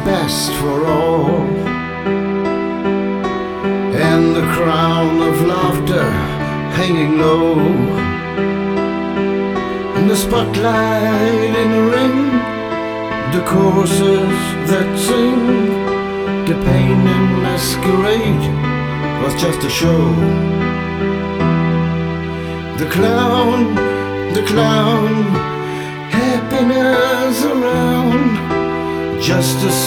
best for all, and the crown of laughter hanging low, and the spotlight in the ring, the choruses that sing, the pain in masquerade was just a show. The clown, happiness around, just a